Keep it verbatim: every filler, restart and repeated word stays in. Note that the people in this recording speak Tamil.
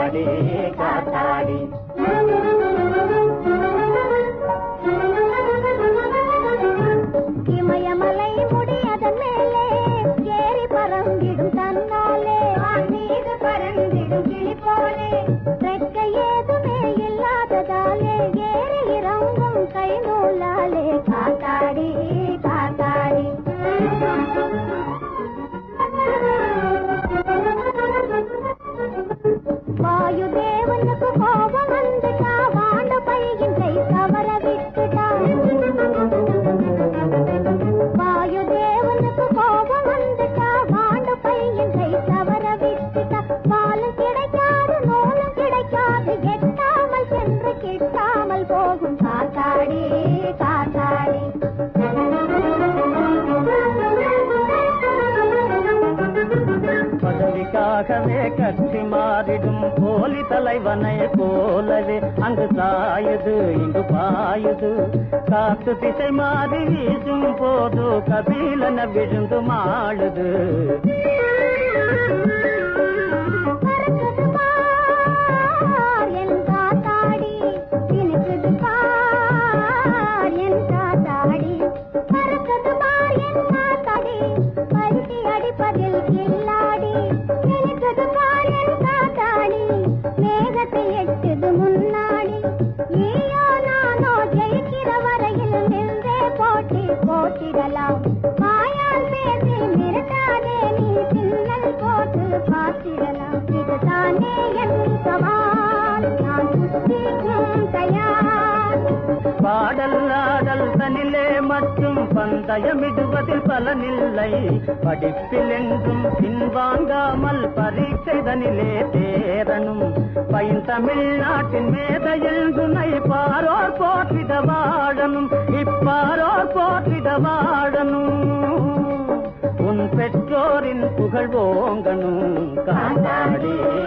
காத்தாடி காத்தாடி. இமயமலை முடியதன் மேலே ஏறி பறந்திடும் தன்னாலே மீது பறந்திடும் கிளி போலே ரெக்கை ஏதுமே இல்லாததாலே ஏறி இறங்கும் கை நூலாலே காத்தாடி காத்தாடி. வாயு தேவனுக்கு கோபம் வந்துட்டா வாண்ட பையின் கை தவற விட்டுட்டா. வாயு தேவனுக்கு கோபம் வந்துட்டா வாண்ட பையின் கை தவற விட்டுட்டா. பாலும் கிடைக்காது நூலும் கிடைக்காது எட்டாமல் சென்று கிட்டாமல் போகும் காத்தாடி காத்தாடி. பதவிக்காகவே கட்சி மாறிடும் போலி தலைவனை போலவே அங்கு சாயுது இங்கு பாயுது. காத்து திசை மாறி வீசும் போது கபீலன விழுந்து மாழுது. பாடல் ஆடல் தனிலே மற்றும் பந்தயமிடுவதில் பலனில்லை. படிப்பில் எங்கும் பின்வாங்காமல் பரீட்சை தனிலே தேரனும். பயின் தமிழ்நாட்டின் மேதையில் துணை பாரோர் போற்றிட வாழனும். இப்பாரோர் போற்றிட வாழனும். உன் பெற்றோரின் புகழ் ஓங்கனும் காத்தாடி